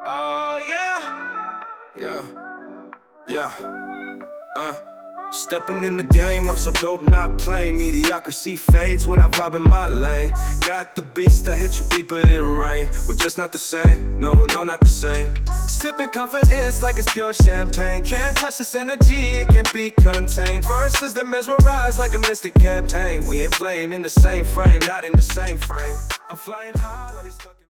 Oh yeah, yeah. Stepping in the game, I'm so dope, not playing. Mediocrity fades when I vibe in my lane. Got the beats that hit you deeper than rain. We're just not the same, no, not the same. Sipping confidence like it's pure champagne. Can't touch this energy, it can't be contained. Verses that mesmerize like a mystic campaign. We ain't playing in the same frame, not in the same frame. I'm flying high while he's stuck in